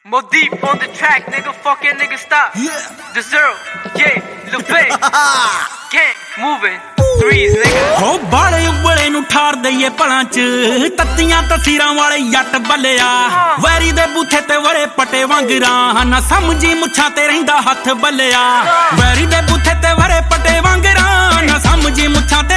More deep on the track, nigga, fucking nigga stop. Yeah. The zero, yeah, Lil Babe. Can't moving, threes, nigga. हो बाले उबले नु ठार दईए पलां च तत्तियां तसीरां वाले यट बल्लिया वैरी दे बूथे ते वरे पटे वांगरां ना समझी मुछां ते रहिंदा हथ बल्लिया वैरी दे बूथे ते वरे पटे वांगरां ना समझी मुछां